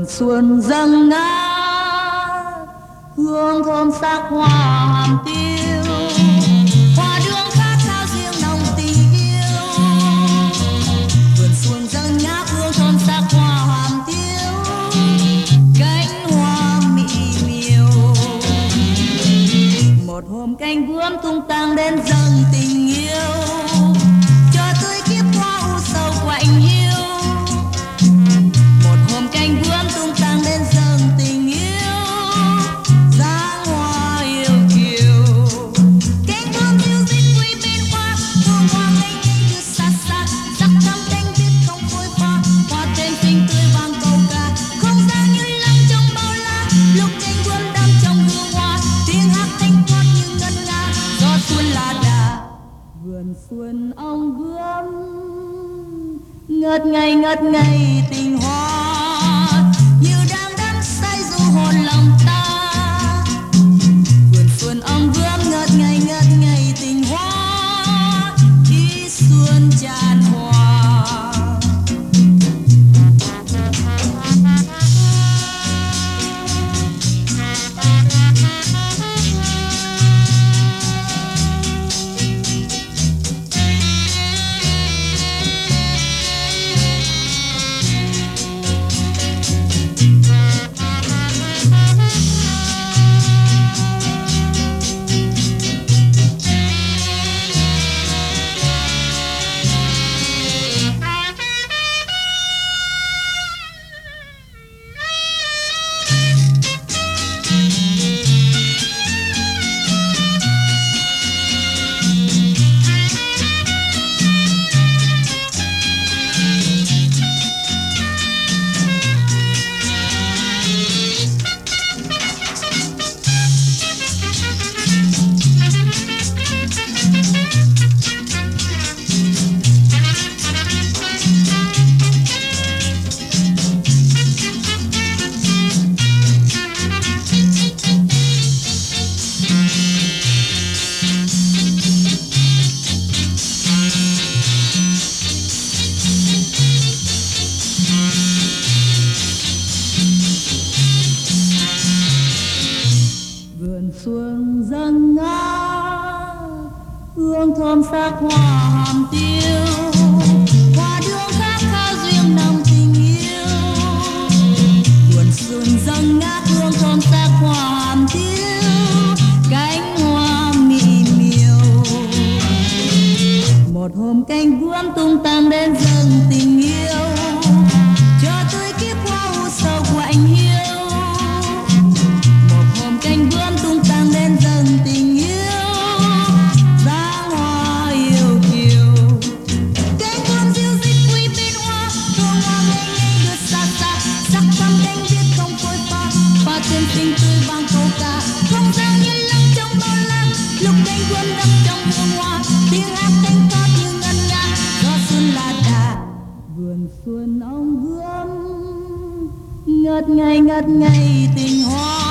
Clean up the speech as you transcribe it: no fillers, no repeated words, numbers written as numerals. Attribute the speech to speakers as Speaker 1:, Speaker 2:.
Speaker 1: vườn xuân dâng ngát hương thơm sắc hoa hàm tiêu, hoa đường khát khao riêng nồng tình yêu. Vườn xuân dâng ngát hương thơm sắc hoa hàm tiêu, cánh hoa mị miều. Một hôm cánh bướm tung tăng đến dâng tình yêu, cho tươi kiếp hoa u sầu quạnh hiu. Một hôm cánh bướm tung tăng đến dâng tình yêu, dáng hoa yêu kiều. Cánh bướm diêu dít vui bên hoa, hương hoa ngây ngây như xa xa. Sắc thắm cánh viết không phôi pha, hoa tên xinh tươi vang câu ca. Không gian như lắng trong bao la, lúc cánh bướm đắm trong hương hoa. Tiếng hát thanh thoát như ngân nga, gió xuân là đà. Vườn xuân ong bướm ngất ngây tình hoa, như đang đắm say du hồn lòng ta. Vườn xuân ong bướm ngất ngây tình hoa, ý xuân tràn hòa. Vườn xuân dâng ngát hương thơm sắc hoa hàm tiêu, hoa đường khát khao duyên nồng tình yêu. Vườn xuân dâng ngát hương thơm sắc hoa hàm tiêu, cánh hoa mị miều. Một hôm cánh bướm tung tăng đến dâng tình yêu, cho tươi kiếp hoa u sầu quạnh hiu. Một hôm cánh bướm tung tăng đến dâng tình yêu, dáng hoa yêu kiều. Cánh bướm diêu dít vui bên hoa, hương hoa ngây ngây đưa xa xa. Sắc thắm cánh viết không phôi pha, hoa tên xinh tươi vang câu ca. Không gian như lắng trong bao la, lúc cánh bướm đắm trong hương hoa. Tiếng hát thanh thoát như ngân nga, gió xuân là đà. Vườn xuân ong bướm ngất ngây tình hoa.